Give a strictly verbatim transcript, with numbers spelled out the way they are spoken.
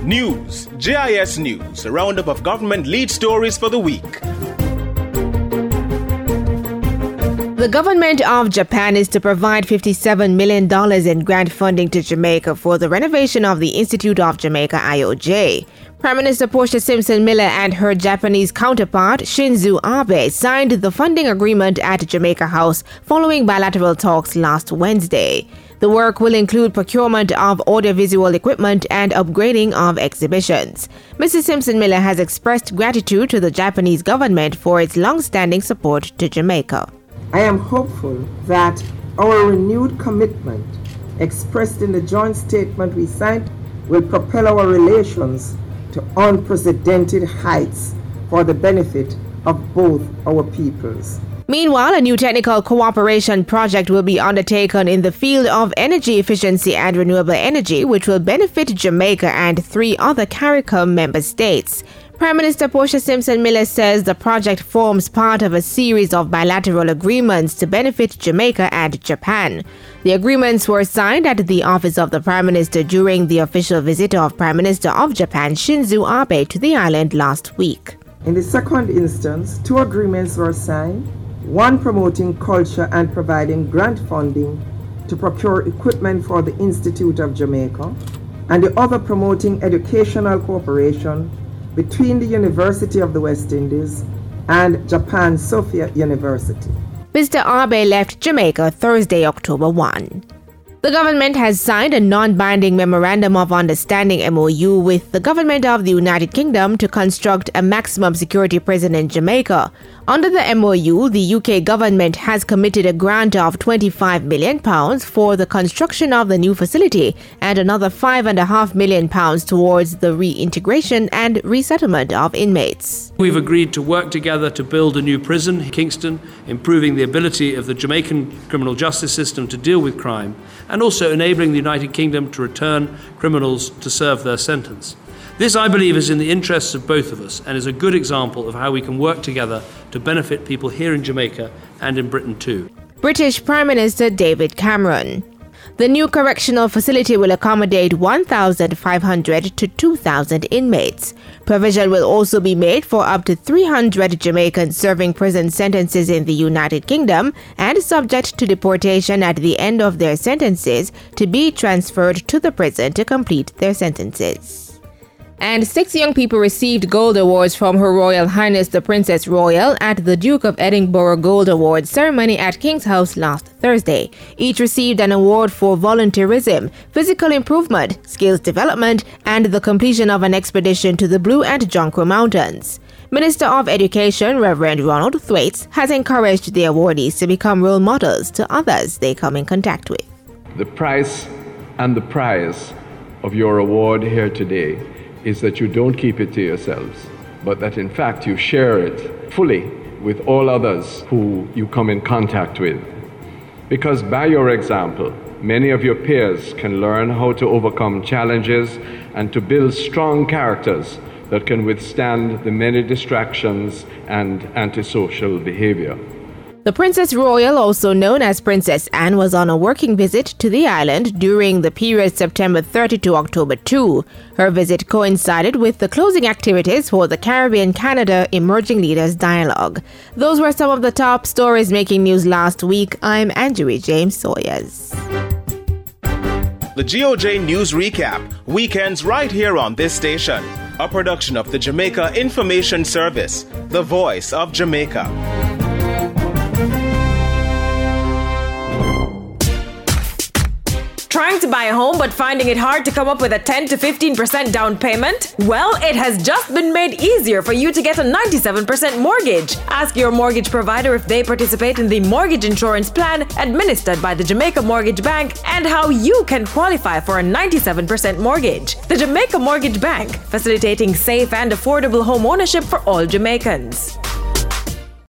News, J I S News, a roundup of government lead stories for the week. The government of Japan is to provide fifty-seven million dollars in grant funding to Jamaica for the renovation of the Institute of Jamaica I O J. Prime Minister Portia Simpson Miller and her Japanese counterpart Shinzo Abe signed the funding agreement at Jamaica House following bilateral talks last Wednesday. The work will include procurement of audiovisual equipment and upgrading of exhibitions. Missus Simpson Miller has expressed gratitude to the Japanese government for its long-standing support to Jamaica. I am hopeful that our renewed commitment, expressed in the joint statement we signed, will propel our relations to unprecedented heights for the benefit of both our peoples. Meanwhile, a new technical cooperation project will be undertaken in the field of energy efficiency and renewable energy, which will benefit Jamaica and three other CARICOM member states. Prime Minister Portia Simpson Miller says the project forms part of a series of bilateral agreements to benefit Jamaica and Japan. The agreements were signed at the office of the Prime Minister during the official visit of Prime Minister of Japan Shinzo Abe to the island last week. In the second instance, two agreements were signed, one promoting culture and providing grant funding to procure equipment for the Institute of Jamaica, and the other promoting educational cooperation between the University of the West Indies and Japan Sophia University. Mister Abe left Jamaica Thursday, October first. The government has signed a non-binding Memorandum of Understanding M O U with the government of the United Kingdom to construct a maximum security prison in Jamaica. Under the M O U, the U K government has committed a grant of twenty-five million pounds for the construction of the new facility and another five point five million pounds towards the reintegration and resettlement of inmates. We've agreed to work together to build a new prison in Kingston, improving the ability of the Jamaican criminal justice system to deal with crime, and also enabling the United Kingdom to return criminals to serve their sentence. This, I believe, is in the interests of both of us and is a good example of how we can work together to benefit people here in Jamaica and in Britain too. British Prime Minister David Cameron. The new correctional facility will accommodate one thousand five hundred to two thousand inmates. Provision will also be made for up to three hundred Jamaicans serving prison sentences in the United Kingdom and subject to deportation at the end of their sentences to be transferred to the prison to complete their sentences. And six young people received gold awards from Her Royal Highness the Princess Royal at the Duke of Edinburgh Gold Awards ceremony at King's House last Thursday. Each received an award for volunteerism, physical improvement, skills development, and the completion of an expedition to the Blue and Jonquil Mountains. Minister of Education Reverend Ronald Thwaites has encouraged the awardees to become role models to others they come in contact with. The price and the prize of your award here today is that you don't keep it to yourselves, but that in fact you share it fully with all others who you come in contact with. Because by your example, many of your peers can learn how to overcome challenges and to build strong characters that can withstand the many distractions and antisocial behavior. The Princess Royal, also known as Princess Anne, was on a working visit to the island during the period September thirtieth to October second. Her visit coincided with the closing activities for the Caribbean-Canada Emerging Leaders Dialogue. Those were some of the top stories making news last week. I'm Anjali James Sawyers. The G O J News Recap, weekends right here on this station. A production of the Jamaica Information Service, the voice of Jamaica. Trying to buy a home but finding it hard to come up with a ten to fifteen percent down payment? Well, it has just been made easier for you to get a ninety-seven percent mortgage. Ask your mortgage provider if they participate in the mortgage insurance plan administered by the Jamaica Mortgage Bank and how you can qualify for a ninety-seven percent mortgage. The Jamaica Mortgage Bank, facilitating safe and affordable home ownership for all Jamaicans.